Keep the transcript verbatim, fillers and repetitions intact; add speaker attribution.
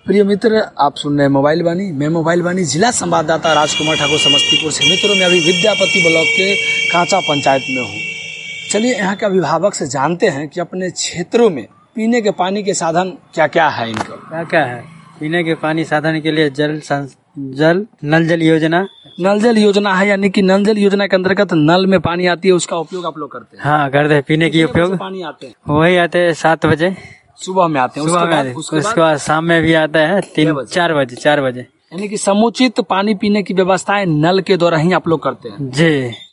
Speaker 1: प्रिय मित्र, आप सुन रहे हैं मोबाइल वाणी। मैं मोबाइल वाणी जिला संवाददाता राजकुमार ठाकुर समस्तीपुर से। मित्रों, मैं अभी विद्यापति ब्लॉक के कांचा पंचायत में हूँ। चलिए यहाँ के अभिभावक से जानते हैं कि अपने क्षेत्रों में पीने के पानी के साधन क्या क्या है। इनका
Speaker 2: क्या क्या है पीने के पानी साधन के लिए? जल जल नल जल योजना
Speaker 1: नल जल योजना है, यानी कि नल जल योजना के अंतर्गत नल में पानी आती है, उसका उपयोग आप लोग करते हैं?
Speaker 2: हाँ, करते हैं। पीने की उपयोग
Speaker 1: पानी आते हैं,
Speaker 2: वही आते हैं सात बजे
Speaker 1: सुबह में आते हैं।
Speaker 2: सुबह में, उसके बाद शाम में भी आता है तीन चार बजे चार बजे
Speaker 1: यानी कि समुचित पानी पीने की व्यवस्थाएं नल के द्वारा ही आप लोग करते हैं
Speaker 2: जी।